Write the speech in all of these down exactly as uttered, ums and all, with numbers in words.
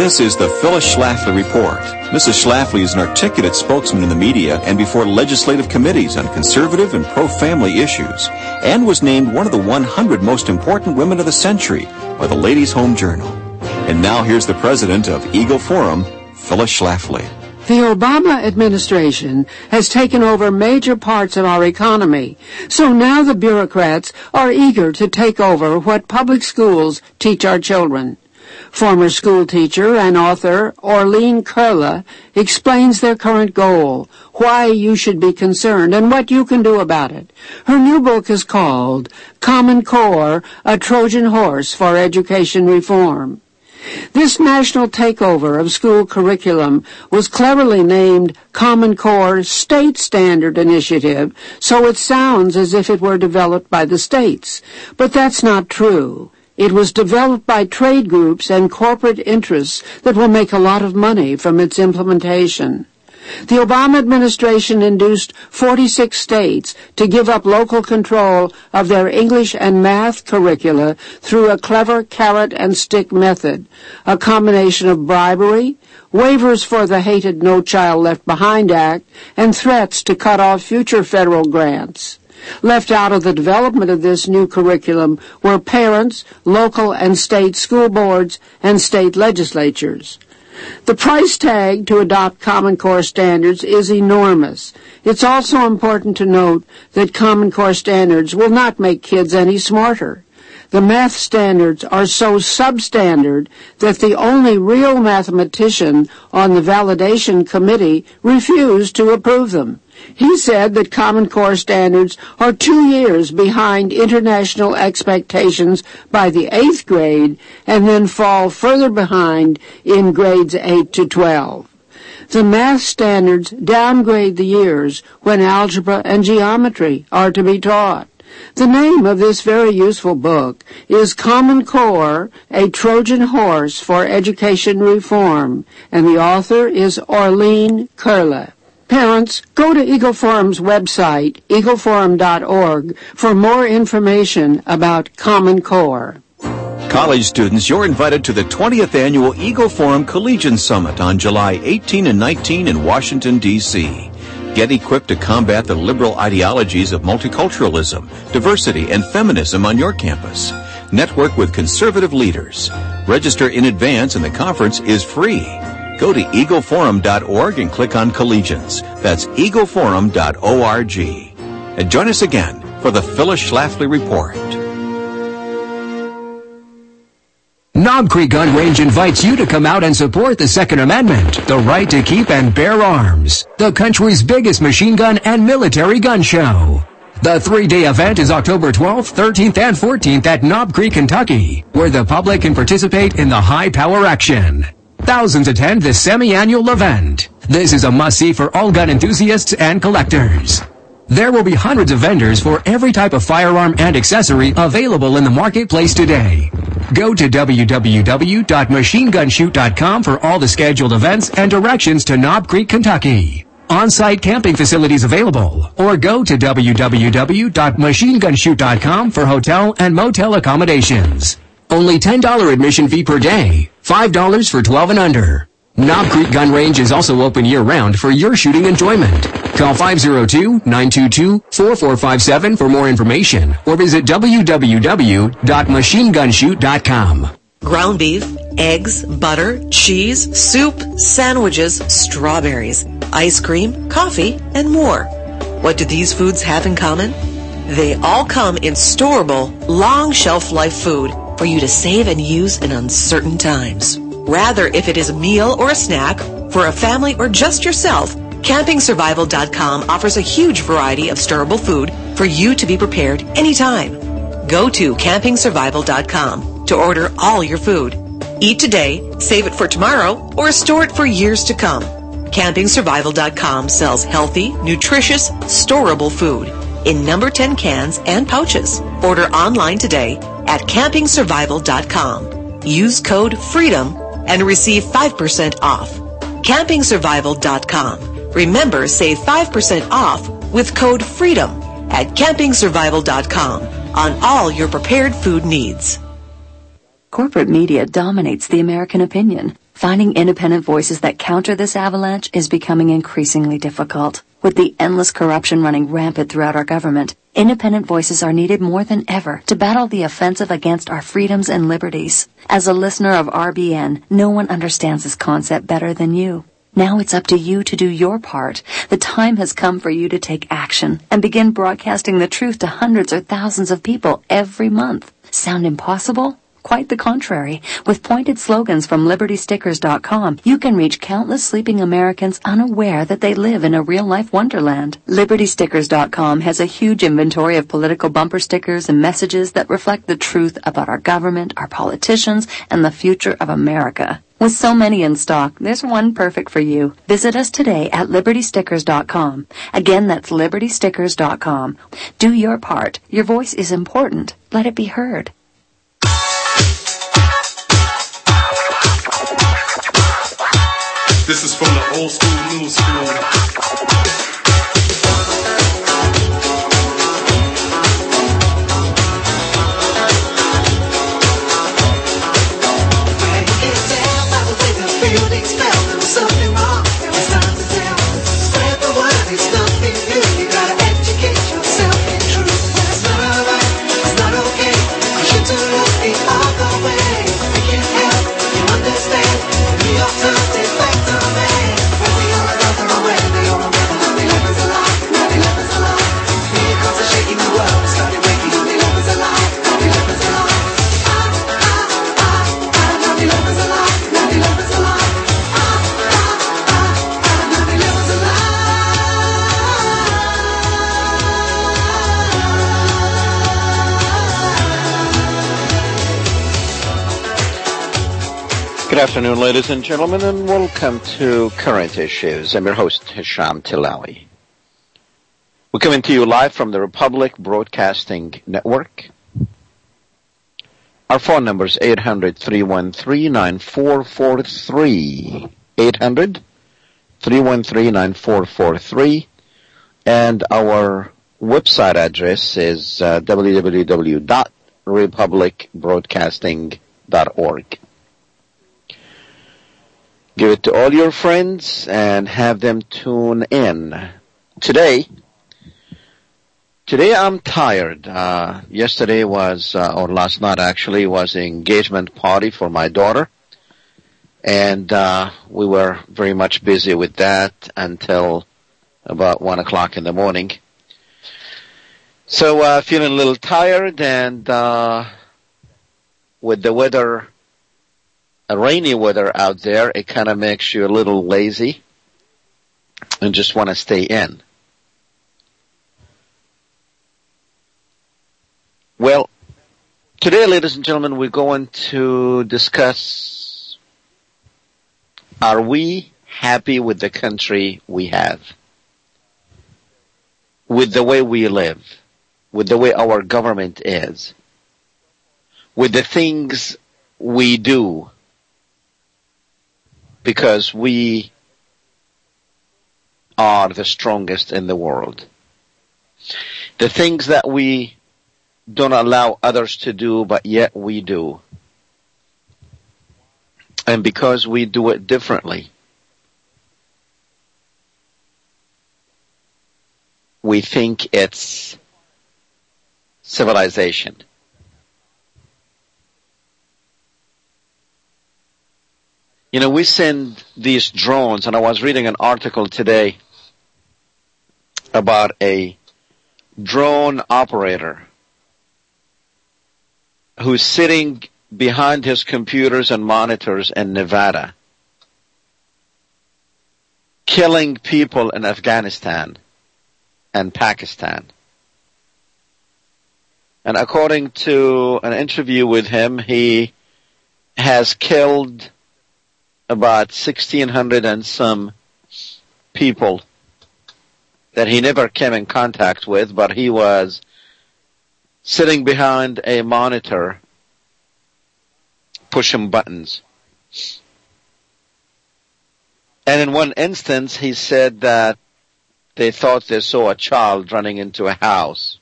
This is the Phyllis Schlafly Report. Missus Schlafly is an articulate spokesman in the media and before legislative committees on conservative and pro-family issues, and was named one of the one hundred most important women of the century by the Ladies' Home Journal. And now here's the president of Eagle Forum, Phyllis Schlafly. The Obama administration has taken over major parts of our economy, so now the bureaucrats are eager to take over what public schools teach our children. Former school teacher and author Orleen Kurla explains their current goal, why you should be concerned, and what you can do about it. Her new book is called Common Core, A Trojan Horse for Education Reform. This national takeover of school curriculum was cleverly named Common Core State Standard Initiative, so it sounds as if it were developed by the states. But that's not true. It was developed by trade groups and corporate interests that will make a lot of money from its implementation. The Obama administration induced forty-six states to give up local control of their English and math curricula through a clever carrot-and-stick method, a combination of bribery, waivers for the hated No Child Left Behind Act, and threats to cut off future federal grants. Left out of the development of this new curriculum were parents, local and state school boards, and state legislatures. The price tag to adopt Common Core standards is enormous. It's also important to note that Common Core standards will not make kids any smarter. The math standards are so substandard that the only real mathematician on the validation committee refused to approve them. He said that Common Core standards are two years behind international expectations by the eighth grade and then fall further behind in grades eight to twelve. The math standards downgrade the years when algebra and geometry are to be taught. The name of this very useful book is Common Core, A Trojan Horse for Education Reform, and the author is Orleen Kurla. Parents, go to Eagle Forum's website, eagle forum dot org, for more information about Common Core. College students, you're invited to the twentieth Annual Eagle Forum Collegian Summit on July eighteenth and nineteenth in Washington, D C Get equipped to combat the liberal ideologies of multiculturalism, diversity, and feminism on your campus. Network with conservative leaders. Register in advance and the conference is free. Go to eagle forum dot org and click on Collegians. That's eagle forum dot org. And join us again for the Phyllis Schlafly Report. Knob Creek Gun Range invites you to come out and support the Second Amendment, the right to keep and bear arms, the country's biggest machine gun and military gun show. The three-day event is October twelfth, thirteenth, and fourteenth at Knob Creek, Kentucky, where the public can participate in the high-power action. Thousands attend this semi-annual event. This is a must-see for all gun enthusiasts and collectors. There will be hundreds of vendors for every type of firearm and accessory available in the marketplace today. Go to w w w dot machine gun shoot dot com for all the scheduled events and directions to Knob Creek, Kentucky. On-site camping facilities available, or go to w w w dot machine gun shoot dot com for hotel and motel accommodations. Only ten dollars admission fee per day, five dollars for twelve and under. Knob Creek Gun Range is also open year-round for your shooting enjoyment. Call five oh two, nine two two, four four five seven for more information, or visit w w w dot machine gun shoot dot com. Ground beef, eggs, butter, cheese, soup, sandwiches, strawberries, ice cream, coffee, and more. What do these foods have in common? They all come in storable, long shelf life food for you to save and use in uncertain times. Rather, if it is a meal or a snack, for a family or just yourself, camping survival dot com offers a huge variety of storable food for you to be prepared anytime. Go to camping survival dot com to order all your food. Eat today, save it for tomorrow, or store it for years to come. camping survival dot com sells healthy, nutritious, storable food in number ten cans and pouches. Order online today at camping survival dot com. Use code FREEDOM and receive five percent off. camping survival dot com. Remember, save five percent off with code FREEDOM at camping survival dot com on all your prepared food needs. Corporate media dominates the American opinion. Finding independent voices that counter this avalanche is becoming increasingly difficult. With the endless corruption running rampant throughout our government, independent voices are needed more than ever to battle the offensive against our freedoms and liberties. As a listener of R B N, no one understands this concept better than you. Now it's up to you to do your part. The time has come for you to take action and begin broadcasting the truth to hundreds or thousands of people every month. Sound impossible? Quite the contrary. With pointed slogans from Liberty Stickers dot com, you can reach countless sleeping Americans unaware that they live in a real-life wonderland. Liberty Stickers dot com has a huge inventory of political bumper stickers and messages that reflect the truth about our government, our politicians, and the future of America. With so many in stock, there's one perfect for you. Visit us today at Liberty Stickers dot com. Again, that's Liberty Stickers dot com. Do your part. Your voice is important. Let it be heard. This is from the old school, new school. Good afternoon, ladies and gentlemen, and welcome to Current Issues. I'm your host, Hisham Tilawi. We're coming to you live from the Republic Broadcasting Network. Our phone number is eight hundred, three one three, nine four four three. eight hundred, three one three, nine four four three. And our website address is uh, w w w dot republic broadcasting dot org. Give it to all your friends and have them tune in. Today, today I'm tired. Uh, yesterday was, uh, or last night actually, was an engagement party for my daughter. And uh, we were very much busy with that until about one o'clock in the morning. So uh, feeling a little tired, and uh, with the weather, rainy weather out there, it kind of makes you a little lazy and just want to stay in. Well, today, ladies and gentlemen, we're going to discuss, are we happy with the country we have? With the way we live? With the way our government is? With the things we do? Because we are the strongest in the world. The things that we don't allow others to do, but yet we do. And because we do it differently, we think it's civilization. You know, we send these drones, and I was reading an article today about a drone operator who's sitting behind his computers and monitors in Nevada, killing people in Afghanistan and Pakistan. And according to an interview with him, he has killed about sixteen hundred and some people that he never came in contact with, but he was sitting behind a monitor pushing buttons. And in one instance, he said that they thought they saw a child running into a house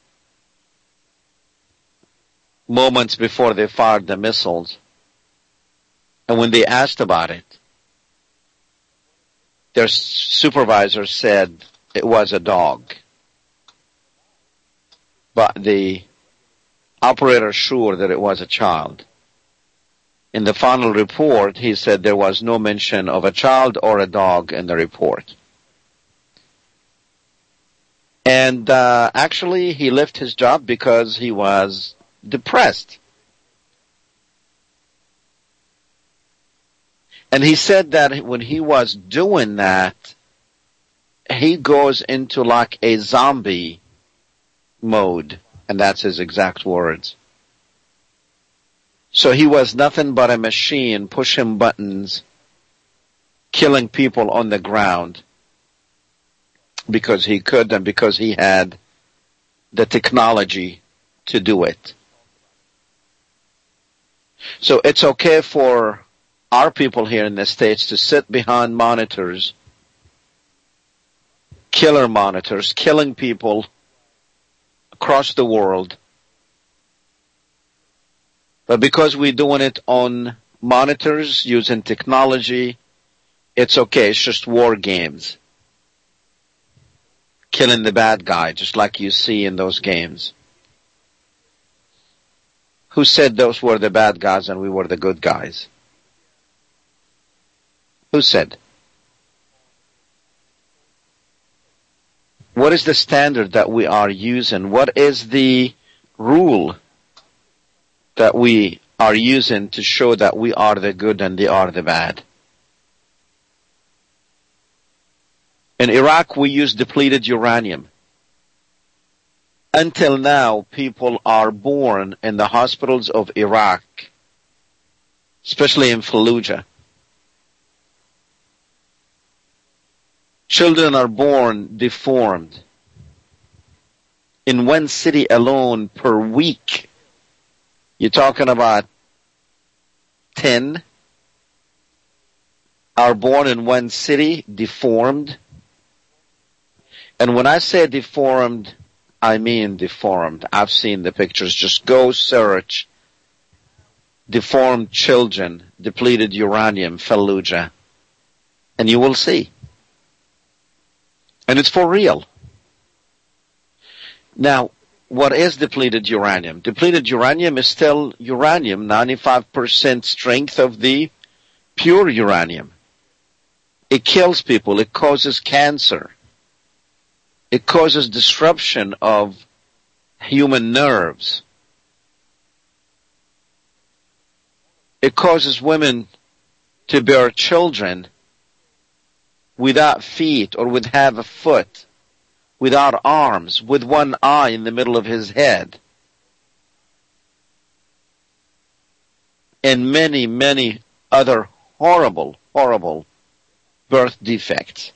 moments before they fired the missiles. And when they asked about it, their supervisor said it was a dog. But the operator sure that it was a child. In the final report, he said there was no mention of a child or a dog in the report. And uh, actually, he left his job because he was depressed. And he said that when he was doing that, he goes into like a zombie mode. And that's his exact words. So he was nothing but a machine pushing buttons, killing people on the ground because he could and because he had the technology to do it. So it's okay for our people here in the States to sit behind monitors, killer monitors, killing people across the world. But because we're doing it on monitors, using technology, it's okay. It's just war games. Killing the bad guy, just like you see in those games. Who said those were the bad guys and we were the good guys? Who said? What is the standard that we are using? What is the rule that we are using to show that we are the good and they are the bad? In Iraq, we use depleted uranium. Until now, people are born in the hospitals of Iraq, especially in Fallujah. Children are born deformed. In one city alone per week, you're talking about ten are born in one city deformed. And when I say deformed, I mean deformed. I've seen the pictures. Just go search deformed children, depleted uranium, Fallujah, and you will see. And it's for real. Now, what is depleted uranium? Depleted uranium is still uranium, ninety-five percent strength of the pure uranium. It kills people. It causes cancer. It causes disruption of human nerves. It causes women to bear children without feet or with half a foot, without arms, with one eye in the middle of his head. And many, many other horrible, horrible birth defects.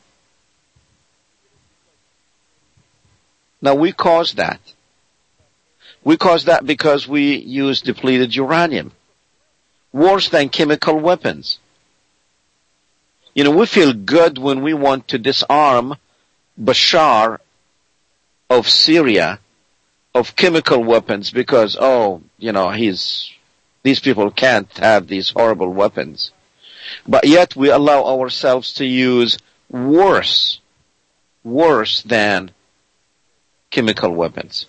Now we cause that. We cause that because we use depleted uranium. Worse than chemical weapons. You know, we feel good when we want to disarm Bashar of Syria of chemical weapons because, oh, you know, he's, these people can't have these horrible weapons. But yet we allow ourselves to use worse, worse than chemical weapons.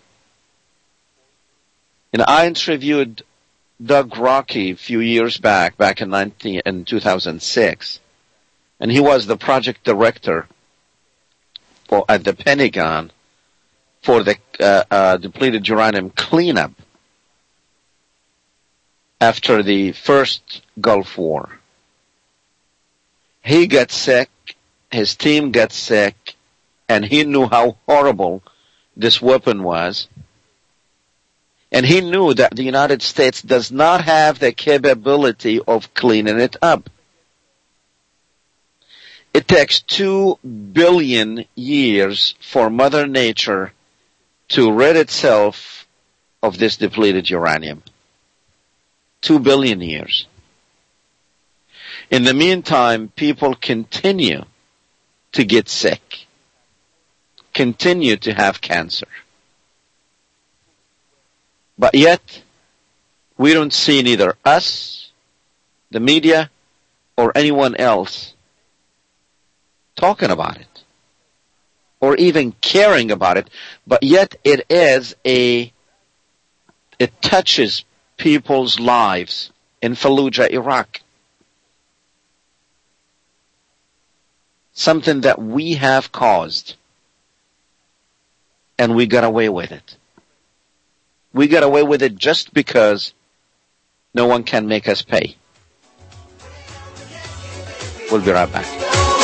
And I interviewed Doug Rocky a few years back, back in nineteen, in two thousand six. And he was the project director for, at the Pentagon for the uh, uh, depleted uranium cleanup after the first Gulf War. He got sick, his team got sick, and he knew how horrible this weapon was. And he knew that the United States does not have the capability of cleaning it up. It takes two billion years for Mother Nature to rid itself of this depleted uranium. Two billion years. In the meantime, people continue to get sick, continue to have cancer. But yet, we don't see neither us, the media, or anyone else talking about it or even caring about it, but yet it is a, it touches people's lives in Fallujah, Iraq. Something that we have caused, and we got away with it. We got away with it just because no one can make us pay. We'll be right back.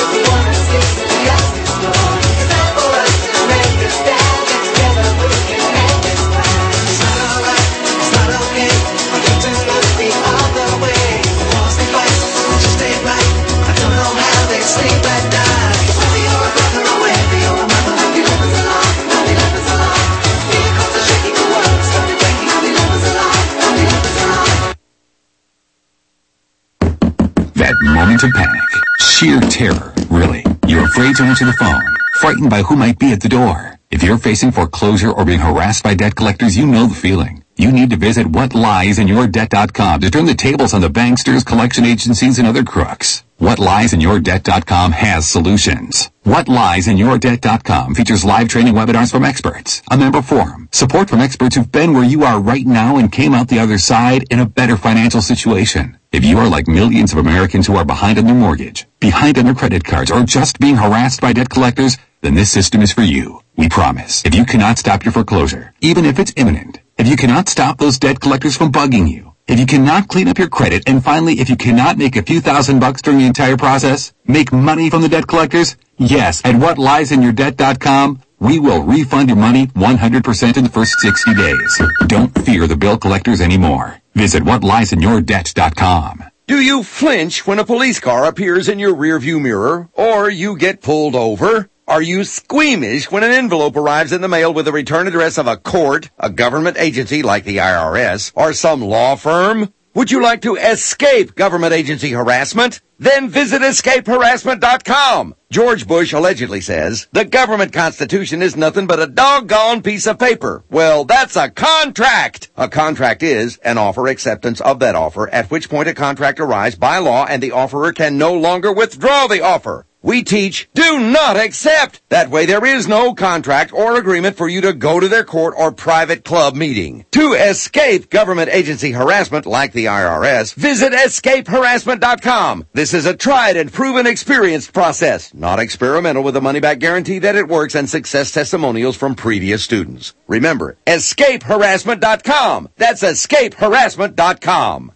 That moment of panic, sheer terror, really. You're afraid to answer the phone, frightened by who might be at the door. If you're facing foreclosure or being harassed by debt collectors, you know the feeling. You need to visit what lies in your debt dot com to turn the tables on the banksters, collection agencies, and other crooks. what lies in your debt dot com has solutions. what lies in your debt dot com features live training webinars from experts, a member forum, support from experts who've been where you are right now and came out the other side in a better financial situation. If you are like millions of Americans who are behind on their mortgage, behind on their credit cards, or just being harassed by debt collectors, then this system is for you. We promise. If you cannot stop your foreclosure, even if it's imminent, if you cannot stop those debt collectors from bugging you, if you cannot clean up your credit, and finally, if you cannot make a few thousand bucks during the entire process, make money from the debt collectors, yes, at what lies in your debt dot com, we will refund your money one hundred percent in the first sixty days. Don't fear the bill collectors anymore. Visit what lies in your debt dot com. Do you flinch when a police car appears in your rearview mirror, or you get pulled over? Are you squeamish when an envelope arrives in the mail with the return address of a court, a government agency like the I R S, or some law firm? Would you like to escape government agency harassment? Then visit escape harassment dot com. George Bush allegedly says, the government constitution is nothing but a doggone piece of paper. Well, that's a contract. A contract is an offer acceptance of that offer, at which point a contract arrives by law and the offerer can no longer withdraw the offer. We teach, do not accept. That way there is no contract or agreement for you to go to their court or private club meeting. To escape government agency harassment like the I R S, visit escape harassment dot com. This is a tried and proven experienced process, not experimental, with a money-back guarantee that it works and success testimonials from previous students. Remember, escape harassment dot com. That's escape harassment dot com.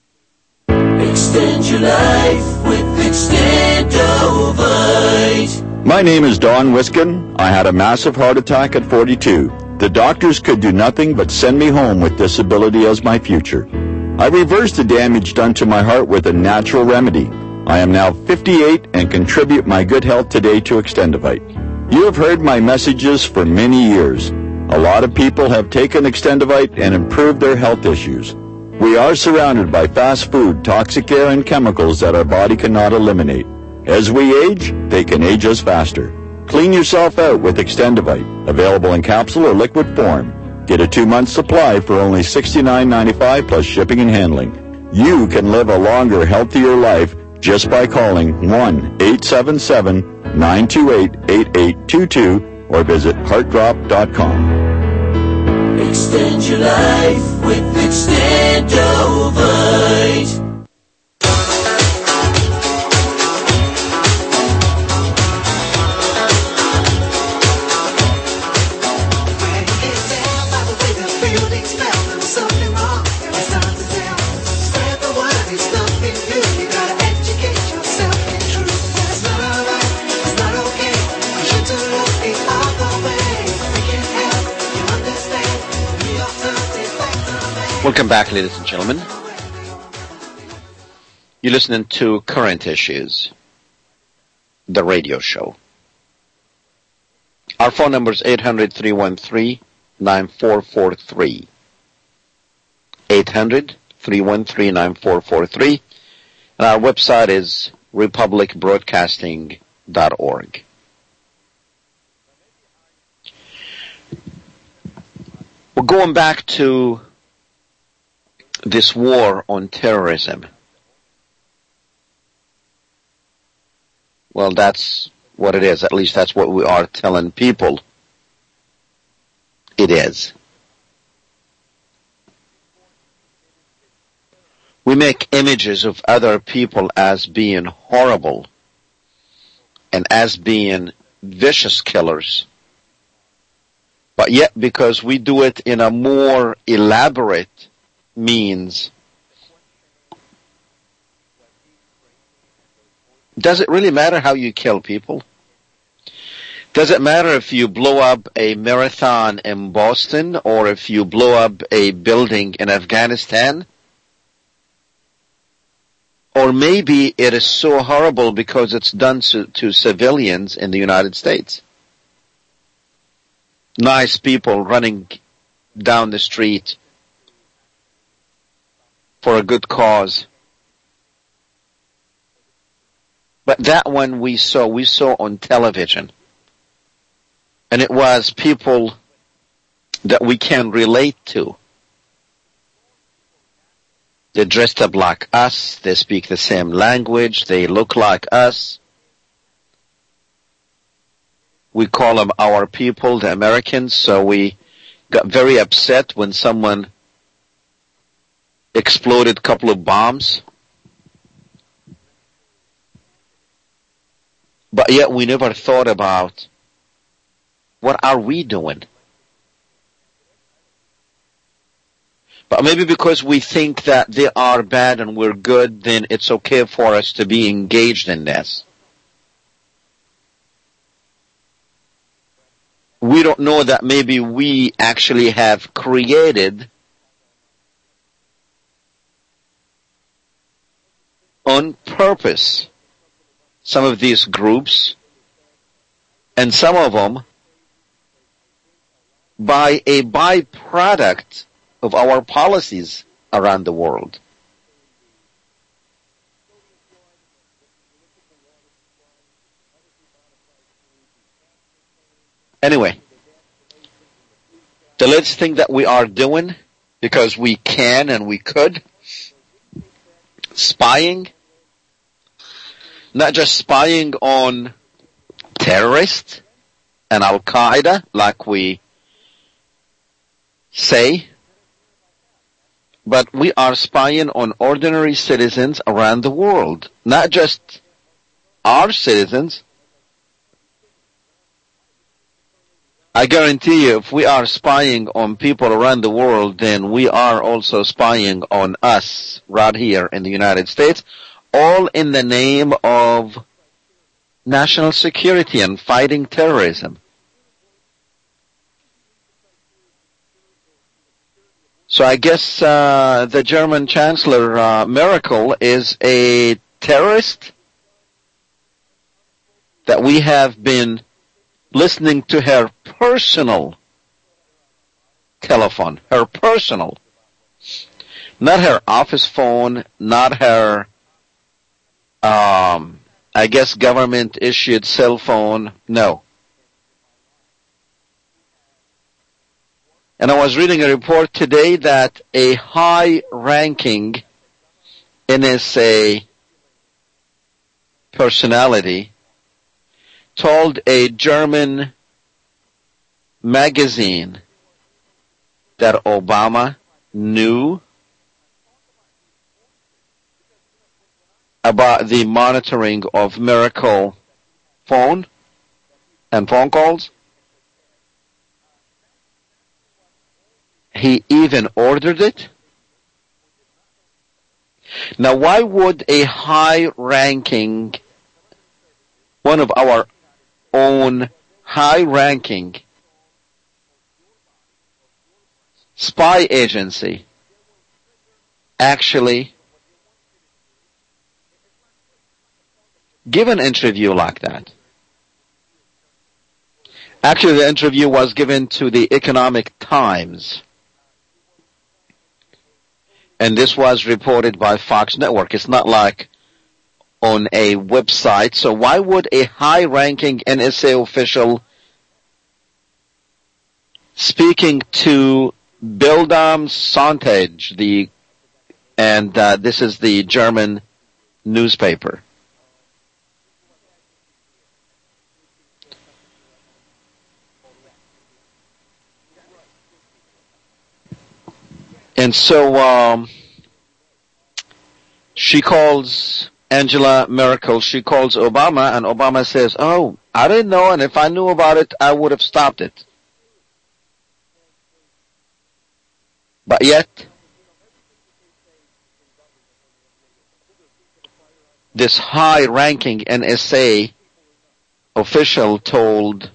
Extend your life with Extendovite. My name is Don Wiskin. I had a massive heart attack at forty-two. The doctors could do nothing but send me home with disability as my future. I reversed the damage done to my heart with a natural remedy. I am now fifty-eight and contribute my good health today to Extendovite. You have heard my messages for many years. A lot of people have taken Extendovite and improved their health issues. We are surrounded by fast food, toxic air, and chemicals that our body cannot eliminate. As we age, they can age us faster. Clean yourself out with Extendovite, available in capsule or liquid form. Get a two-month supply for only sixty-nine ninety-five plus shipping and handling. You can live a longer, healthier life just by calling one eight seven seven, nine two eight, eight eight two two or visit heart drop dot com. Extend your life with Extendovite. Welcome back, ladies and gentlemen. You're listening to Current Issues, the radio show. Our phone number is eight hundred, three one three, nine four four three. eight hundred, three one three, nine four four three. And our website is republic broadcasting dot org. We're going back to this war on terrorism. Well, that's what it is. At least that's what we are telling people it is. We make images of other people as being horrible and as being vicious killers. But yet, because we do it in a more elaborate means, does it really matter how you kill people? Does it matter if you blow up a marathon in Boston or if you blow up a building in Afghanistan? Or maybe it is so horrible because it's done to, to civilians in the United States. Nice people running down the street for a good cause. But that one we saw, we saw on television. And it was people that we can relate to. They're dressed up like us. They speak the same language. They look like us. We call them our people, the Americans, so we got very upset when someone exploded a couple of bombs. But yet we never thought about, what are we doing? But maybe because we think that they are bad and we're good, then it's okay for us to be engaged in this. We don't know that maybe we actually have created on purpose some of these groups, and some of them by a byproduct of our policies around the world. Anyway, the let's think that we are doing, because we can and we could, spying, not just spying on terrorists and Al-Qaeda like we say, but we are spying on ordinary citizens around the world, not just our citizens. I guarantee you, if we are spying on people around the world, then we are also spying on us right here in the United States, all in the name of national security and fighting terrorism. So I guess uh, the German Chancellor uh, Merkel is a terrorist, that we have been listening to her personal telephone, her personal, not her office phone, not her, um, I guess government-issued cell phone, no. And I was reading a report today that a high-ranking N S A personality told a German magazine that Obama knew about the monitoring of Merkel phone and phone calls. He even ordered it. Now, why would a high-ranking, one of our own high-ranking spy agency actually give an interview like that? Actually, the interview was given to the Economic Times. And this was reported by Fox Network. It's not like on a website. So why would a high-ranking N S A official speaking to Bildam Sonntag, the, and uh, this is the German newspaper. And so um, she calls Angela Merkel, she calls Obama, and Obama says, oh, I didn't know, and if I knew about it, I would have stopped it. But yet, this high-ranking N S A official told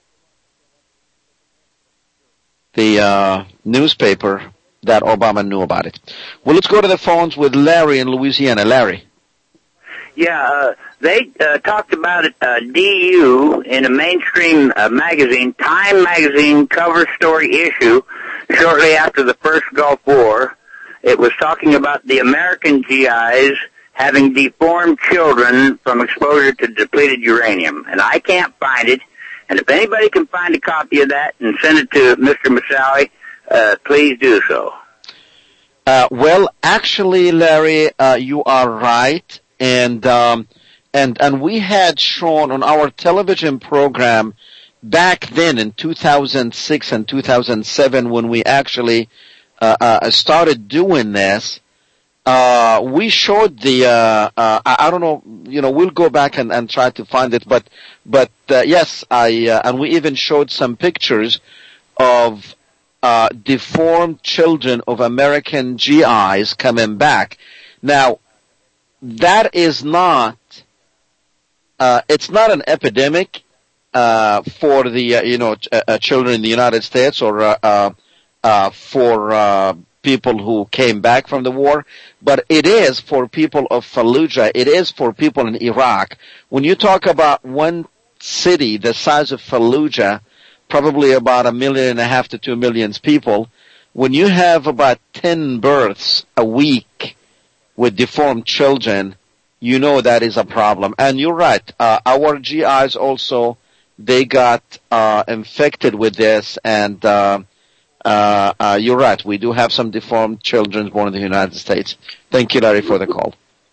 the uh, newspaper that Obama knew about it. Well, let's go to the phones with Larry in Louisiana. Larry. Yeah, uh, they uh, talked about it, uh, D U in a mainstream uh, magazine, Time magazine cover story issue, shortly after the first Gulf War. It was talking about the American G Is having deformed children from exposure to depleted uranium. And I can't find it. And if anybody can find a copy of that and send it to Mister Masawi, uh, please do so. Uh, well, actually, Larry, uh, you are right. And, um, and, and we had shown on our television program back then in two thousand six and two thousand seven when we actually, uh, uh, started doing this, uh, we showed the, uh, uh, I, I don't know, you know, we'll go back and, and try to find it, but, but, uh, yes, I, uh, and we even showed some pictures of, uh, deformed children of American G Is coming back. Now, that is not, uh, it's not an epidemic, uh, for the, uh, you know, ch- uh, children in the United States or, uh, uh, uh for, uh, people who came back from the war, but it is for people of Fallujah. It is for people in Iraq. When you talk about one city the size of Fallujah, probably about a million and a half to two millions people, when you have about ten births a week with deformed children, you know that is a problem. And you're right. Uh, our G Is also, they got uh, infected with this, and uh, uh, uh, you're right. We do have some deformed children born in the United States. Thank you, Larry, for the call.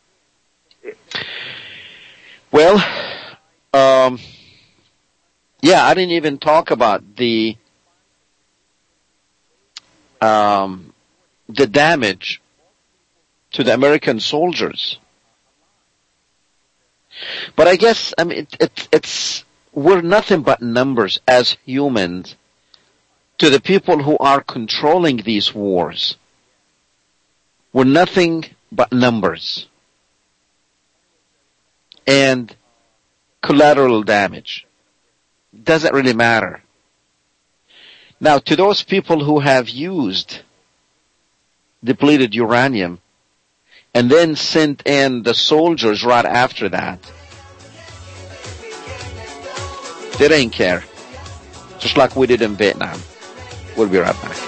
Well, um, yeah, I didn't even talk about the um, the damage to the American soldiers. But I guess, I mean, it, it, it's, we're nothing but numbers as humans to the people who are controlling these wars. We're nothing but numbers and collateral damage. Doesn't really matter. Now, to those people who have used depleted uranium and then sent in the soldiers right after that, they didn't care. Just like we did in Vietnam. We'll be right back.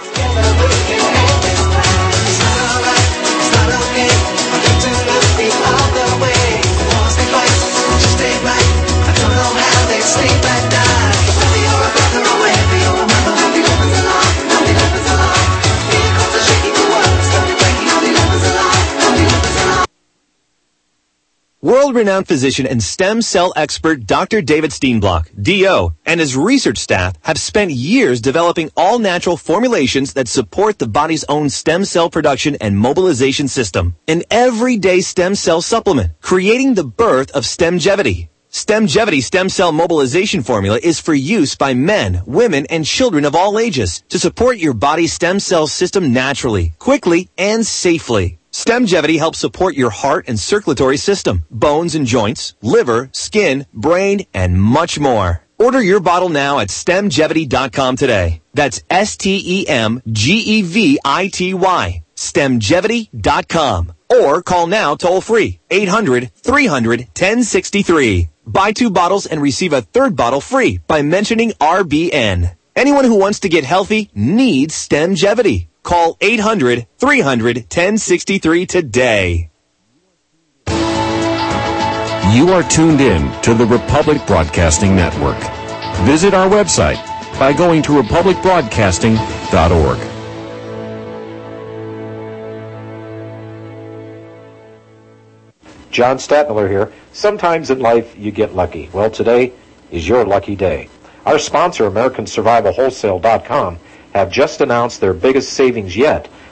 World-renowned physician and stem cell expert Doctor David Steenblock, D O, and his research staff have spent years developing all-natural formulations that support the body's own stem cell production and mobilization system. An everyday stem cell supplement, creating the birth of Stemgevity. Stemgevity stem cell mobilization formula is for use by men, women, and children of all ages to support your body's stem cell system naturally, quickly, and safely. Stemgevity helps support your heart and circulatory system, bones and joints, liver, skin, brain, and much more. Order your bottle now at stemgevity dot com today. That's S T E M G E V I T Y. stemgevity dot com. Or call now toll free, eight hundred, three hundred, ten sixty-three. Buy two bottles and receive a third bottle free by mentioning R B N. Anyone who wants to get healthy needs Stemgevity. Call eight hundred, three hundred, ten sixty-three today. You are tuned in to the Republic Broadcasting Network. Visit our website by going to republic broadcasting dot org. John Statmiller here. Sometimes in life you get lucky. Well, today is your lucky day. Our sponsor, American Survival Wholesale dot com, have just announced their biggest savings yet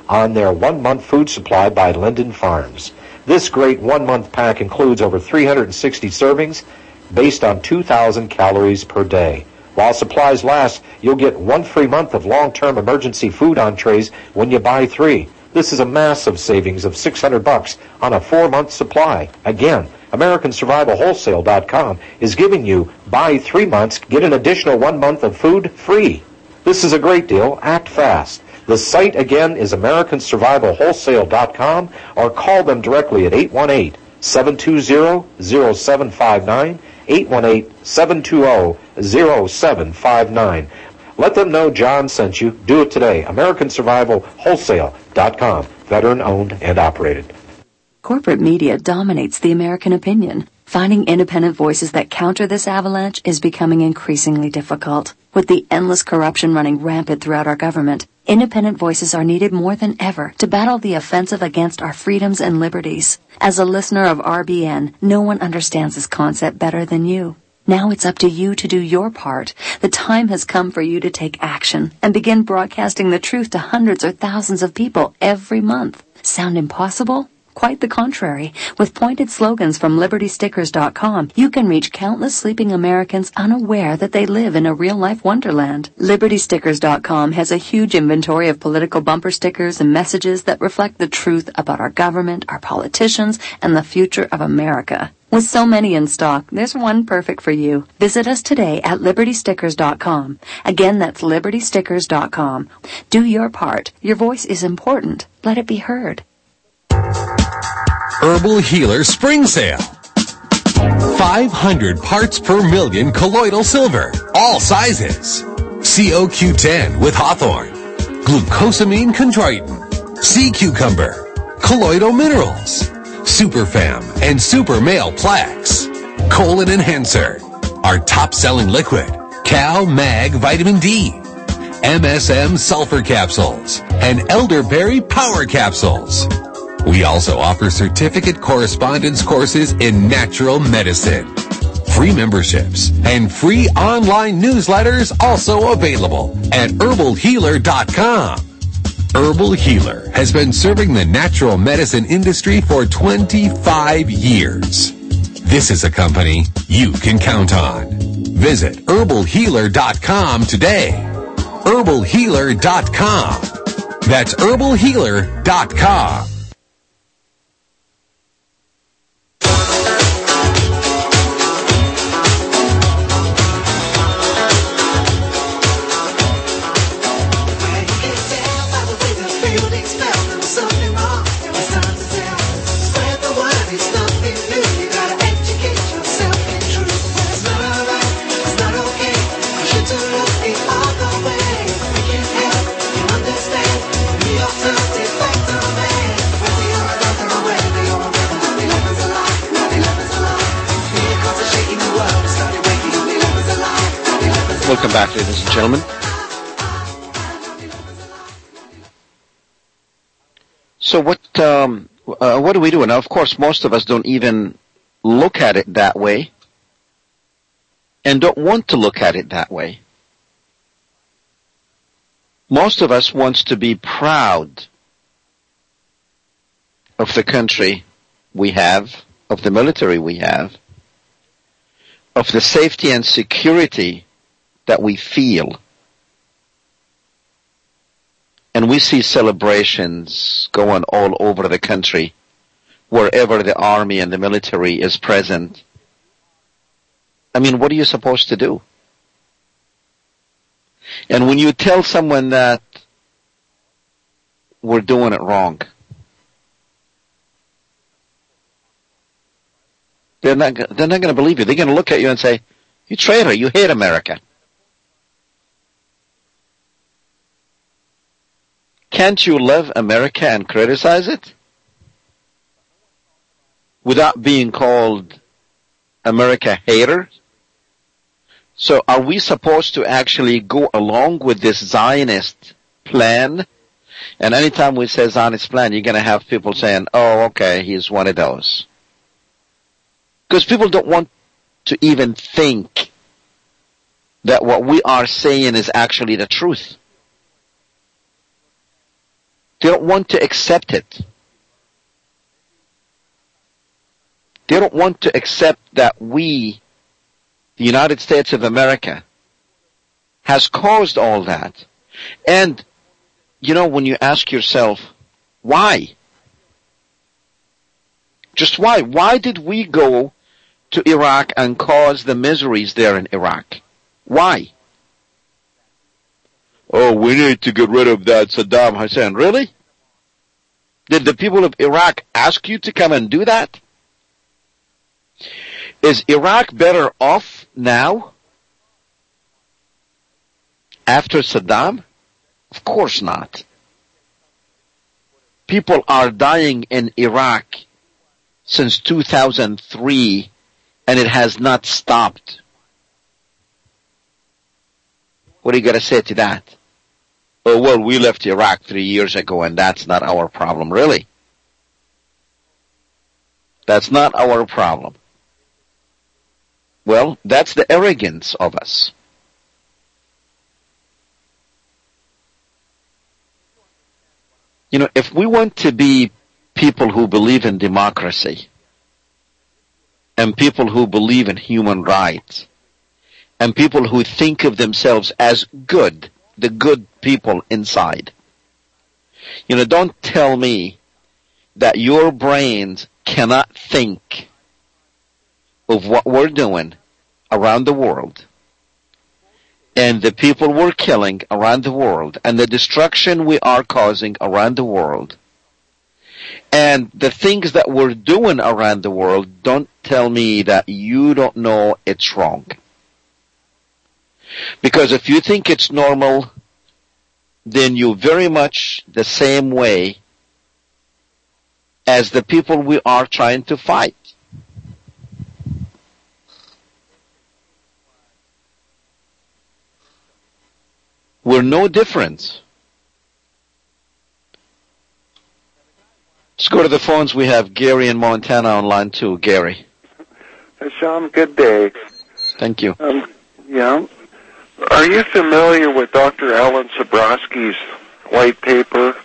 on their one-month food supply by Linden Farms. This great one-month pack includes over three hundred sixty servings based on two thousand calories per day. While supplies last, you'll get one free month of long-term emergency food entrees when you buy three. This is a massive savings of six hundred bucks on a four-month supply. Again, American Survival Wholesale dot com is giving you buy three months, get an additional one month of food free. This is a great deal. Act fast. The site again is American Survival Wholesale dot com, or call them directly at eight one eight, seven two zero, zero seven five nine, eight one eight, seven two zero, zero seven five nine. Let them know John sent you. Do it today. American Survival Wholesale dot com. Veteran owned and operated. Corporate media dominates the American opinion. Finding independent voices that counter this avalanche is becoming increasingly difficult. With the endless corruption running rampant throughout our government, independent voices are needed more than ever to battle the offensive against our freedoms and liberties. As a listener of R B N, no one understands this concept better than you. Now it's up to you to do your part. The time has come for you to take action and begin broadcasting the truth to hundreds or thousands of people every month. Sound impossible? Quite the contrary. With pointed slogans from Liberty Stickers dot com, you can reach countless sleeping Americans unaware that they live in a real-life wonderland. Liberty Stickers dot com has a huge inventory of political bumper stickers and messages that reflect the truth about our government, our politicians, and the future of America. With so many in stock, there's one perfect for you. Visit us today at Liberty Stickers dot com. Again, that's Liberty Stickers dot com. Do your part. Your voice is important. Let it be heard. Herbal Healer Spring Sale. five hundred parts per million colloidal silver, all sizes. C O Q ten with hawthorn, glucosamine chondroitin, sea cucumber, colloidal minerals, Superfam and Super Male Plaques, Colon Enhancer, our top-selling liquid, Cal Mag Vitamin D, M S M Sulfur Capsules, and Elderberry Power Capsules. We also offer certificate correspondence courses in natural medicine. Free memberships and free online newsletters also available at Herbal Healer dot com. Herbal Healer has been serving the natural medicine industry for twenty-five years. This is a company you can count on. Visit Herbal Healer dot com today. Herbal Healer dot com. That's Herbal Healer dot com. Welcome back, ladies and gentlemen. So what um, uh, what do we do? Now, of course, most of us don't even look at it that way and don't want to look at it that way. Most of us wants to be proud of the country we have, of the military we have, of the safety and security that we feel. And we see celebrations going all over the country, wherever the army and the military is present. I mean, what are you supposed to do? And when you tell someone that we're doing it wrong, they're not, they're not going to believe you. They're going to look at you and say, you traitor, you hate America. Can't you love America and criticize it without being called America hater? So are we supposed to actually go along with this Zionist plan? And anytime we say Zionist plan, you're going to have people saying, oh, okay, he's one of those. Because people don't want to even think that what we are saying is actually the truth. They don't want to accept it. They don't want to accept that we, the United States of America, has caused all that. And, you know, when you ask yourself, why? Just why? Why did we go to Iraq and cause the miseries there in Iraq? Why? Oh, we need to get rid of that Saddam Hussein. Really? Did the people of Iraq ask you to come and do that? Is Iraq better off now? After Saddam? Of course not. People are dying in Iraq since two thousand three, and it has not stopped. What are you going to say to that? Oh, well, we left Iraq three years ago, and that's not our problem. Really? That's not our problem. Well, that's the arrogance of us. You know, if we want to be people who believe in democracy, and people who believe in human rights, and people who think of themselves as good, the good people inside, you know, don't tell me that your brains cannot think of what we're doing around the world, and the people we're killing around the world, and the destruction we are causing around the world, and the things that we're doing around the world. Don't tell me that you don't know it's wrong. Because if you think it's normal, then you're very much the same way as the people we are trying to fight. We're no different. Let's go to the phones. We have Gary in Montana on line two. Gary. Hey, Sean, good day. Thank you. Um, yeah. Are you familiar with Doctor Alan Sabrowski's white paper?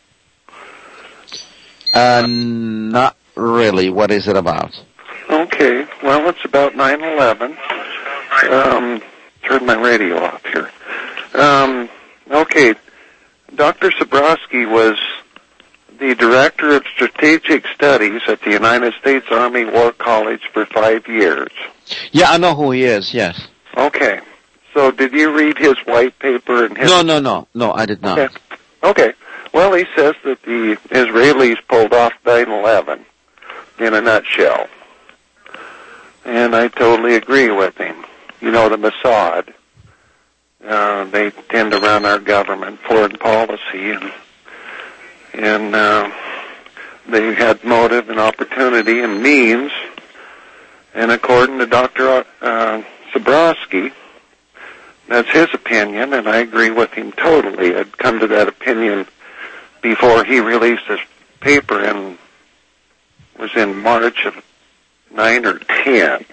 Uh, not really. What is it about? Okay. Well, it's about nine eleven. Um, turn my radio off here. Um, okay. Doctor Sabrowski was the Director of Strategic Studies at the United States Army War College for five years. Yeah, I know who he is, yes. Okay. So did you read his white paper? And his no, no, no. No, I did not. Okay. Okay. Well, he says that the Israelis pulled off nine eleven in a nutshell. And I totally agree with him. You know, the Mossad, uh, they tend to run our government, foreign policy, and and uh, they had motive and opportunity and means. And according to Doctor Uh, Sabrowski, that's his opinion, and I agree with him totally. I'd come to that opinion before he released his paper, and was in March of nine or ten.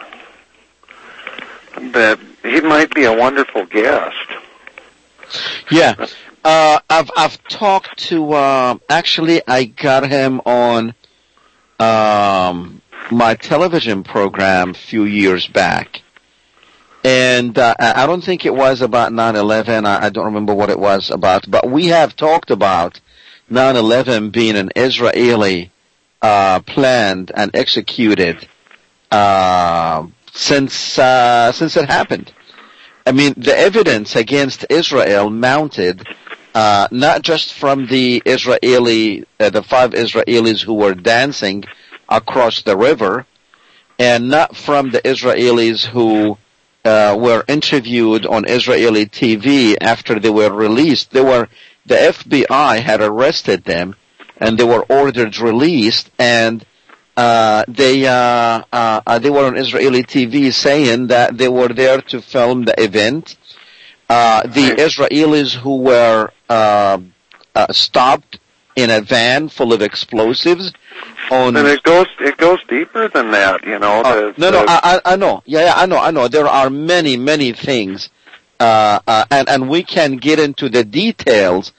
But he might be a wonderful guest. Yeah. Uh, I've, I've talked to, uh, actually I got him on, um, my television program a few years back. And, uh, I don't think it was about nine eleven. I, I don't remember what it was about, but we have talked about nine eleven being an Israeli, uh, planned and executed, uh, since, uh, since it happened. I mean, the evidence against Israel mounted, uh, not just from the Israeli, uh, the five Israelis who were dancing across the river, and not from the Israelis who, uh, were interviewed on Israeli T V after they were released. They were, the F B I had arrested them, and they were ordered released, and Uh, they, uh, uh, they were on Israeli T V saying that they were there to film the event. Uh, the Israelis who were, uh, uh, stopped in a van full of explosives on... And it goes, it goes deeper than that, you know. Uh, the, no, no, the, I, I know. Yeah, yeah, I know, I know. There are many, many things, uh, uh, and, and we can get into the details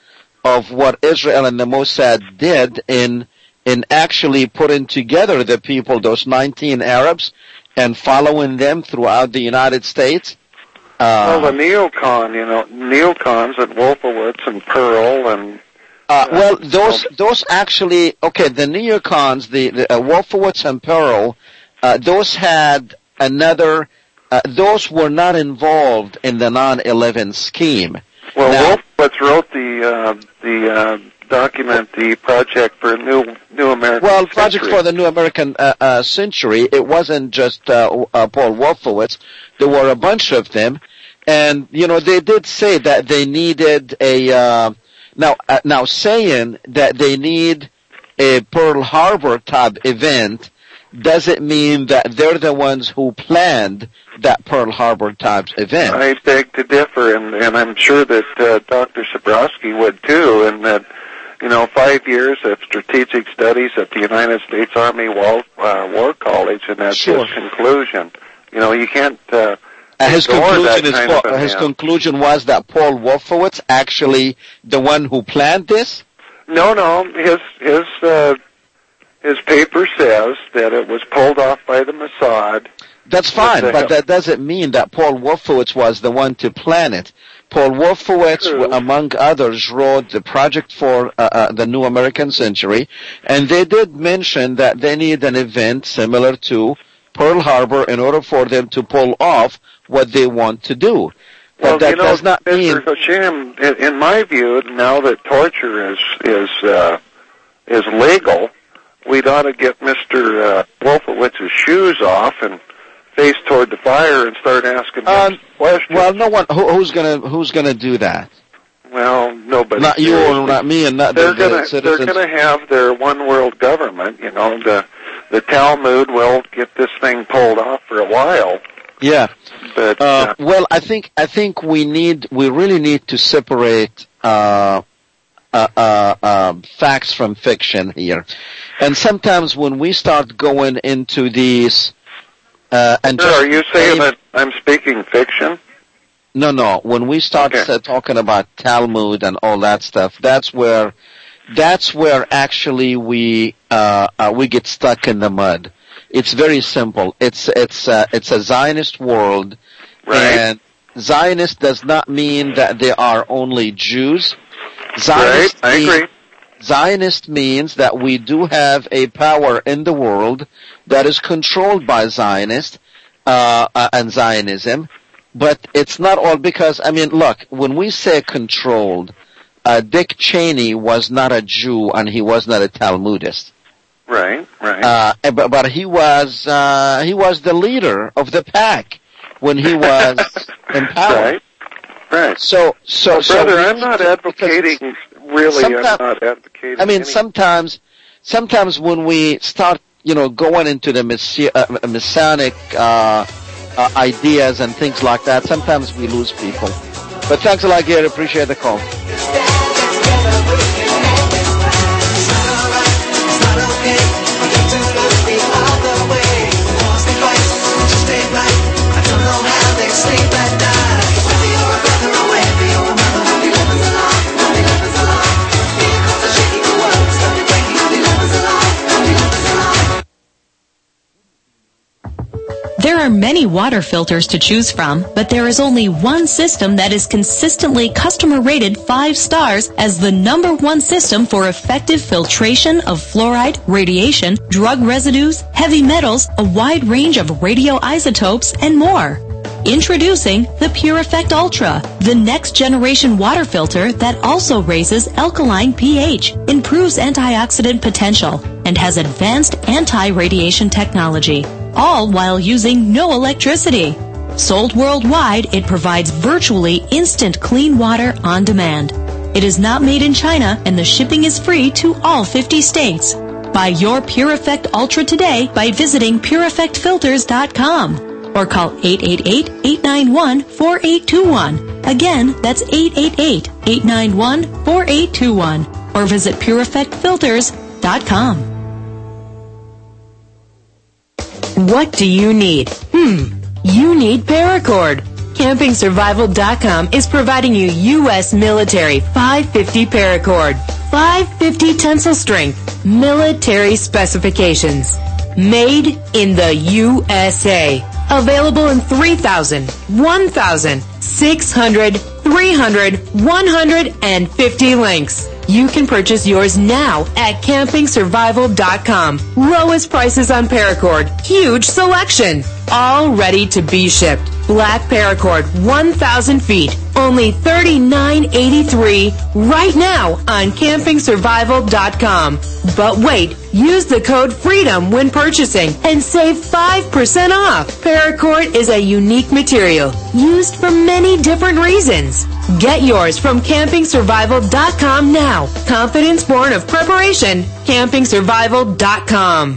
of what Israel and the Mossad did in in actually putting together the people, those nineteen Arabs, and following them throughout the United States. Uh, well, the neocon, you know, neocons at Wolfowitz and Pearl and... Uh, well, those those actually, okay, the neocons, the, the uh, Wolfowitz and Pearl, uh, those had another, uh, those were not involved in the nine eleven scheme. Well, now, Wolfowitz wrote the, uh, the, uh, document, the Project for New, New American Well, Century. Project for the New American uh, uh, Century, it wasn't just uh, uh, Paul Wolfowitz. There were a bunch of them. And, you know, they did say that they needed a, uh, now, uh, now saying that they need a Pearl Harbor type event doesn't mean that they're the ones who planned that Pearl Harbor type event. I beg to differ, and, and I'm sure that uh, Doctor Sabrowski would too, and that, you know, five years of strategic studies at the United States Army War, uh, War College, and that's Sure. his conclusion. You know, you can't uh, Uh, his ignore conclusion that is kind Paul, of an his end. conclusion was that Paul Wolfowitz actually the one who planned this. No, no, his his uh, his paper says that it was pulled off by the Mossad. That's fine, What the but hell? that doesn't mean that Paul Wolfowitz was the one to plan it. Paul Wolfowitz, True. among others, wrote the Project for uh, uh, the New American Century, and they did mention that they need an event similar to Pearl Harbor in order for them to pull off what they want to do. But Well, that you know, does not mean... Mister Hashem, in, in my view, now that torture is is uh, is legal, we'd ought to get Mister Uh, Wolfowitz's shoes off and face toward the fire and start asking him Um, questions. well, no one who, who's gonna who's gonna do that. Well, nobody. Not you or not me, and not They're the, the gonna citizens. they're gonna have their one world government. You know, the the Talmud will get this thing pulled off for a while. Yeah. But Uh, uh, well, I think I think we need we really need to separate uh, uh, uh, uh, facts from fiction here, and sometimes when we start going into these, uh, and sir, just are you saying name- that I'm speaking fiction? No, no. When we start Okay. uh, talking about Talmud and all that stuff, that's where that's where actually we uh, uh, we get stuck in the mud. It's very simple. It's it's uh, it's a Zionist world, Right. and Zionist does not mean that they are only Jews. Zionist Right, I mean- agree. Zionist means that we do have a power in the world that is controlled by Zionists uh, uh, and Zionism. But it's not all because, I mean, look, when we say controlled, uh, Dick Cheney was not a Jew and he was not a Talmudist. Right, right. Uh, but, but he was, uh, he was the leader of the pack when he was in power. Right, right. So, so, Well, so brother, we- I'm not advocating. Really, I'm Sometime- not advocating. I mean, any- sometimes, sometimes when we start, you know, going into the messi- uh, messianic uh, uh, ideas and things like that, sometimes we lose people. But thanks a lot, Gary. Appreciate the call. There are many water filters to choose from, but there is only one system that is consistently customer rated five stars as the number one system for effective filtration of fluoride, radiation, drug residues, heavy metals, a wide range of radioisotopes, and more. Introducing the Pure Effect Ultra, the next generation water filter that also raises alkaline pH, improves antioxidant potential, and has advanced anti-radiation technology, all while using no electricity. Sold worldwide, it provides virtually instant clean water on demand. It is not made in China, and the shipping is free to all fifty states. Buy your Pure Effect Ultra today by visiting pure effect filters dot com. Or call eight eight eight, eight nine one, four eight two one. Again, that's eight eight eight, eight nine one, four eight two one. Or visit pure effect filters dot com. What do you need? Hmm, you need Paracord. Camping Survival dot com is providing you U S military five fifty paracord, five fifty tensile strength, military specifications. Made in the U S A. Available in three thousand, one thousand, six hundred, three hundred, one hundred, and fifty links. You can purchase yours now at Camping Survival dot com. Lowest prices on paracord. Huge selection. All ready to be shipped. Black paracord, one thousand feet. Only thirty-nine eighty-three right now on Camping Survival dot com. But wait, use the code FREEDOM when purchasing and save five percent off. Paracord is a unique material used for many different reasons. Get yours from Camping Survival dot com now. Confidence born of preparation. Camping Survival dot com.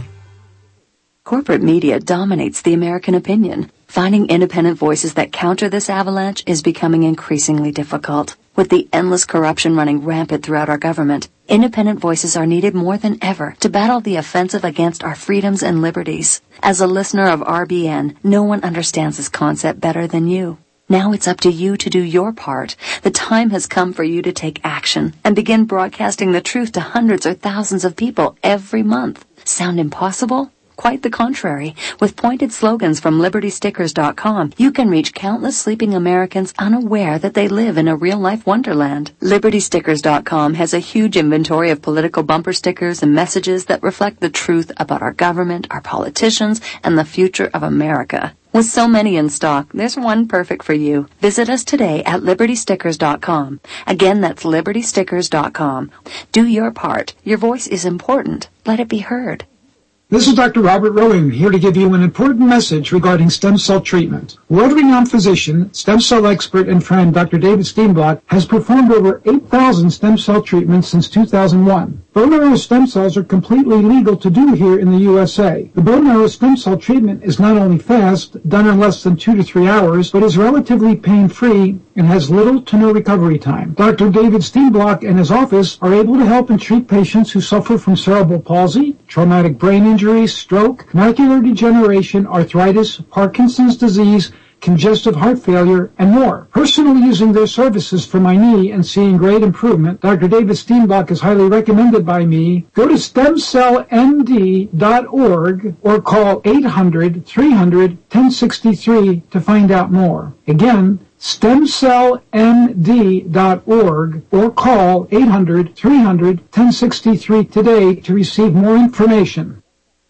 Corporate media dominates the American opinion. Finding independent voices that counter this avalanche is becoming increasingly difficult. With the endless corruption running rampant throughout our government, independent voices are needed more than ever to battle the offensive against our freedoms and liberties. As a listener of R B N, no one understands this concept better than you. Now it's up to you to do your part. The time has come for you to take action and begin broadcasting the truth to hundreds or thousands of people every month. Sound impossible? Quite the contrary. With pointed slogans from Liberty Stickers dot com, you can reach countless sleeping Americans unaware that they live in a real-life wonderland. Liberty Stickers dot com has a huge inventory of political bumper stickers and messages that reflect the truth about our government, our politicians, and the future of America. With so many in stock, there's one perfect for you. Visit us today at Liberty Stickers dot com. Again, that's Liberty Stickers dot com. Do your part. Your voice is important. Let it be heard. This is Doctor Robert Rowan, here to give you an important message regarding stem cell treatment. World-renowned physician, stem cell expert, and friend Doctor David Steenblock has performed over eight thousand stem cell treatments since two thousand one. Bone marrow stem cells are completely legal to do here in the U S A. The bone marrow stem cell treatment is not only fast, done in less than two to three hours, but is relatively pain-free and has little to no recovery time. Doctor David Steenblock and his office are able to help and treat patients who suffer from cerebral palsy, traumatic brain injury, stroke, macular degeneration, arthritis, Parkinson's disease, congestive heart failure, and more. Personally using their services for my knee and seeing great improvement, Doctor David Steenblock is highly recommended by me. Go to stem cell m d dot org or call eight hundred, three hundred, ten sixty-three to find out more. Again, stem cell m d dot org or call eight hundred, three hundred, ten sixty-three today to receive more information.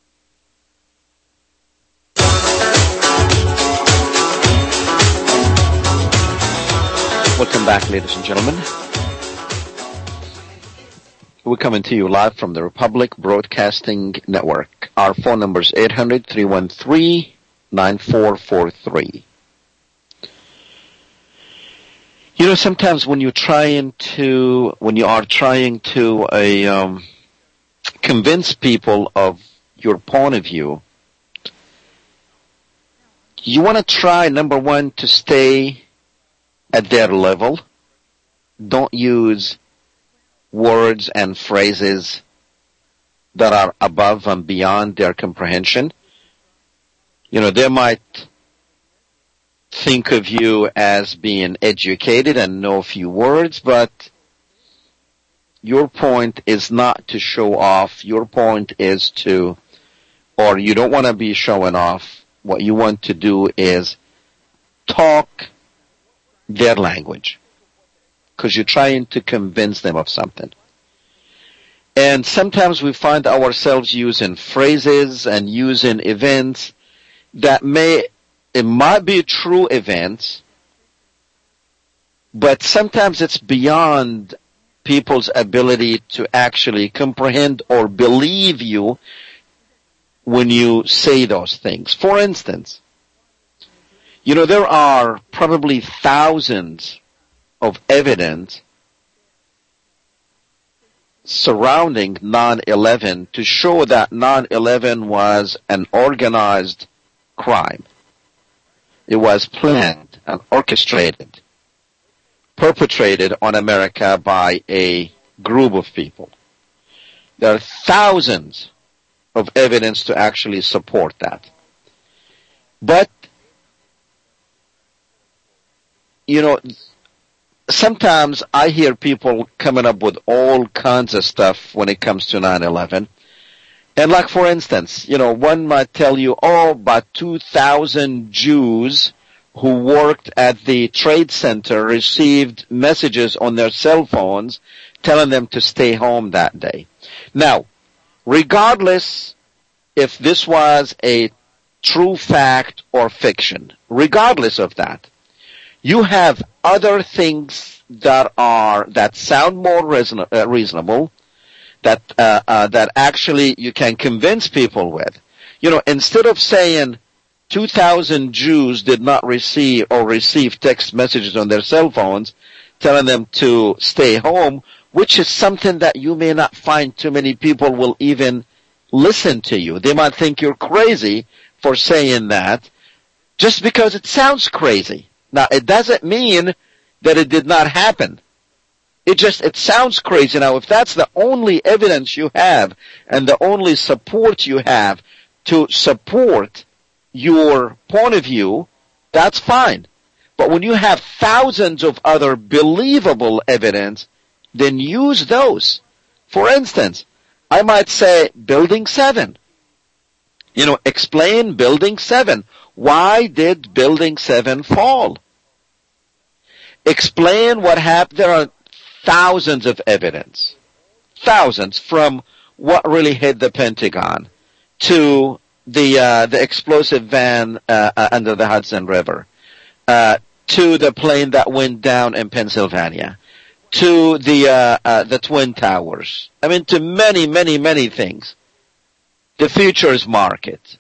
Welcome back, ladies and gentlemen. We're coming to you live from the Republic Broadcasting Network. Our phone number is eight hundred, three one three, nine four four three. You know, sometimes when you're trying to, when you are trying to uh, um, convince people of your point of view, you want to try, number one, to stay at their level. Don't use words and phrases that are above and beyond their comprehension. You know, they might think of you as being educated and know a few words, but your point is not to show off. Your point is to, or you don't want to be showing off. What you want to do is talk their language, because you're trying to convince them of something. And sometimes we find ourselves using phrases and using events that may, it might be true events, but sometimes it's beyond people's ability to actually comprehend or believe you when you say those things. For instance, you know, there are probably thousands of evidence surrounding nine eleven to show that nine eleven was an organized crime. It was planned and orchestrated, perpetrated on America by a group of people. There are thousands of evidence to actually support that. But you know, sometimes I hear people coming up with all kinds of stuff when it comes to nine eleven. And like, for instance, you know, one might tell you, oh, about two thousand Jews who worked at the Trade Center received messages on their cell phones telling them to stay home that day. Now, regardless if this was a true fact or fiction, regardless of that, you have other things that are, that sound more reason, uh, reasonable, that, uh, uh, that actually you can convince people with. You know, instead of saying two thousand Jews did not receive or receive text messages on their cell phones telling them to stay home, which is something that you may not find too many people will even listen to you. They might think you're crazy for saying that just because it sounds crazy. Now, it doesn't mean that it did not happen. It just, it sounds crazy. Now, if that's the only evidence you have and the only support you have to support your point of view, that's fine. But when you have thousands of other believable evidence, then use those. For instance, I might say Building seven. You know, explain Building seven. Why did Building seven fall? Explain what happened. There are thousands of evidence. Thousands, from what really hit the Pentagon to the uh, the explosive van uh, uh, under the Hudson River, uh, to the plane that went down in Pennsylvania, to the uh, uh, the Twin Towers. I mean, to many, many, many things. The futures market.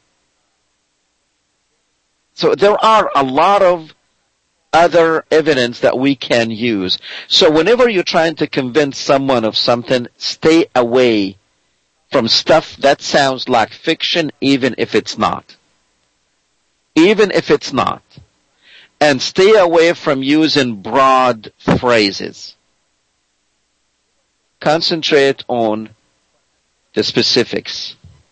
So there are a lot of other evidence that we can use. So whenever you're trying to convince someone of something, stay away from stuff that sounds like fiction, even if it's not. Even if it's not. And stay away from using broad phrases. Concentrate on the specifics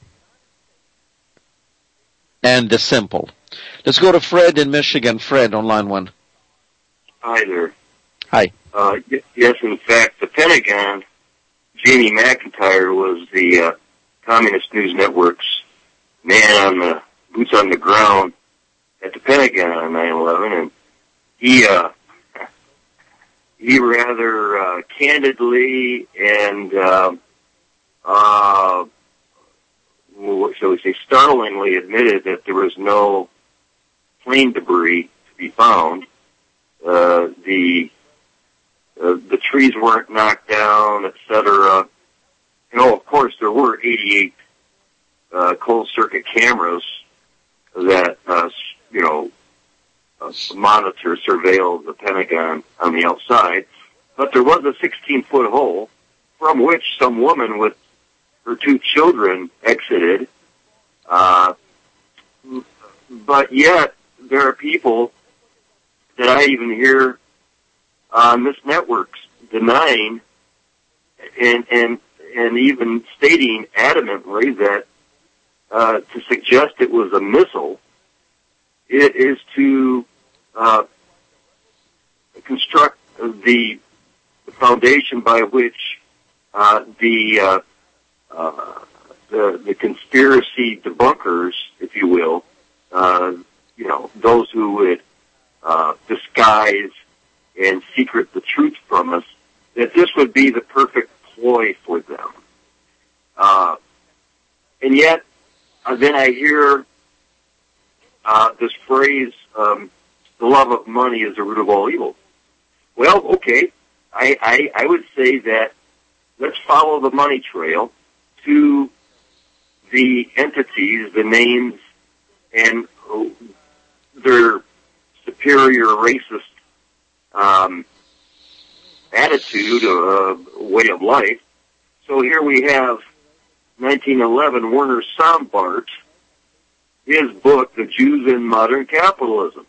and the simple. Let's go to Fred in Michigan. Fred on line one. Hi there. Hi. Uh, y- yes, in fact, the Pentagon, Jamie McIntyre was the uh, Communist News Network's man on the boots on the ground at the Pentagon on nine eleven, and he uh, he rather uh, candidly and uh, uh, what shall we say, startlingly admitted that there was no plane debris to be found. Uh, the uh, the trees weren't knocked down, et cetera. You know, of course, there were eighty-eight uh, closed circuit cameras that uh, you know uh, monitor, surveil the Pentagon on the outside, but there was a sixteen foot hole from which some woman with her two children exited. Uh, but yet, there are people that I even hear on this network's denying and and and even stating adamantly that uh, to suggest it was a missile, it is to uh, construct the foundation by which uh, the, uh, uh, the the conspiracy debunkers, if you will, uh, you know, those who would uh, disguise and secret the truth from us, that this would be the perfect ploy for them. Uh, and yet, uh, then I hear uh, this phrase, um, the love of money is the root of all evil. Well, okay, I, I, I would say that let's follow the money trail to the entities, the names, and their superior racist um, attitude, uh, way of life. So here we have nineteen eleven, Werner Sombart, his book, The Jews in Modern Capitalism.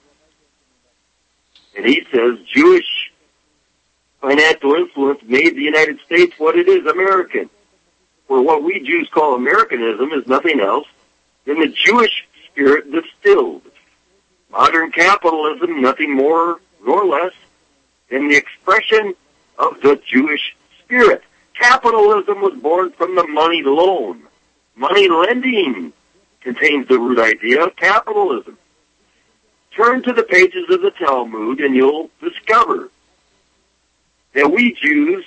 And he says Jewish financial influence made the United States what it is, American. Where what we Jews call Americanism is nothing else than the Jewish spirit distilled. Modern capitalism, nothing more nor less than the expression of the Jewish spirit. Capitalism was born from the money loan. Money lending contains the root idea of capitalism. Turn to the pages of the Talmud and you'll discover that we Jews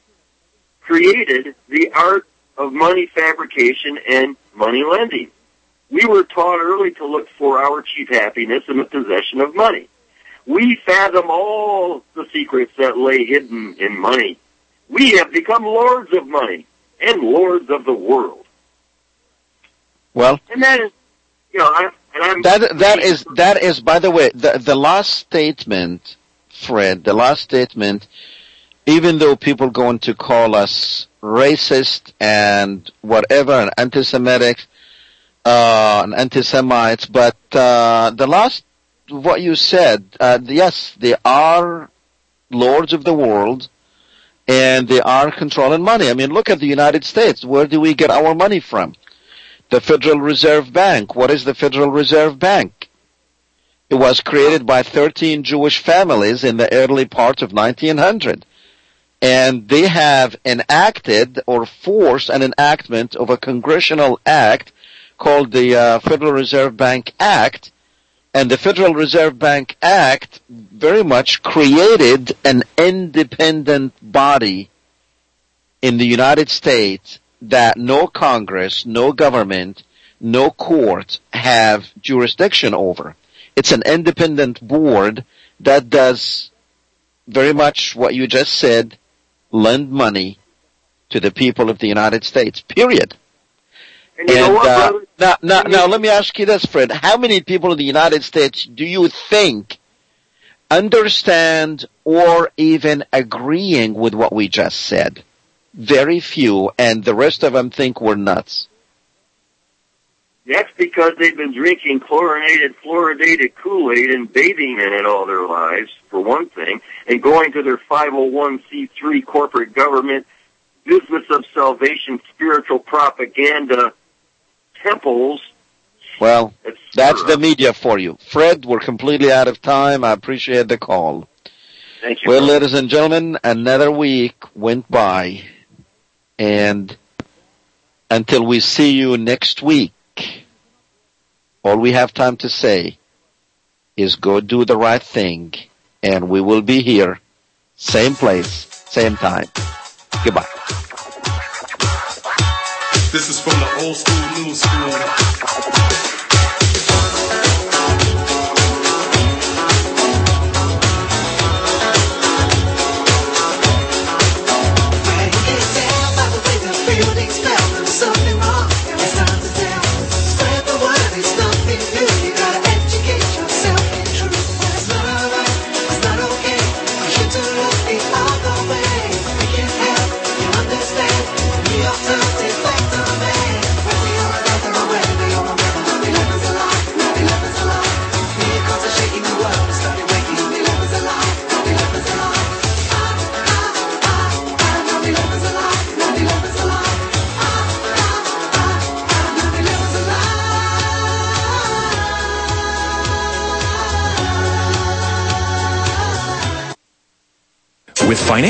created the art of money fabrication and money lending. We were taught early to look for our chief happiness in the possession of money. We fathom all the secrets that lay hidden in money. We have become lords of money and lords of the world. Well, and that is, you know, I, and I'm that that is that is. By the way, the the last statement, Fred, the last statement. Even though people going to call us racist and whatever, and anti-Semitic, uh, and anti-Semites, but uh, the last, what you said, uh, yes, they are lords of the world, and they are controlling money. I mean, look at the United States. Where do we get our money from? The Federal Reserve Bank. What is the Federal Reserve Bank? It was created by thirteen Jewish families in the early part of nineteen hundred. And they have enacted or forced an enactment of a congressional act called the uh, Federal Reserve Bank Act. And the Federal Reserve Bank Act very much created an independent body in the United States that no Congress, no government, no court have jurisdiction over. It's an independent board that does very much what you just said, lend money to the people of the United States, period. And, you know what, uh, brother? now, now, now, let me ask you this, Fred. How many people in the United States do you think understand or even agreeing with what we just said? Very few, and the rest of them think we're nuts. That's because they've been drinking chlorinated, fluoridated Kool-Aid and bathing in it all their lives, for one thing, and going to their five oh one c three corporate government, business of salvation, spiritual propaganda temples. Well, that's the media for you. Fred, we're completely out of time. I appreciate the call. Thank you. Well, brother. ladies and gentlemen, another week went by, and until we see you next week, all we have time to say is go do the right thing, and we will be here, same place, same time. Goodbye. This is from the old school, new school. With financial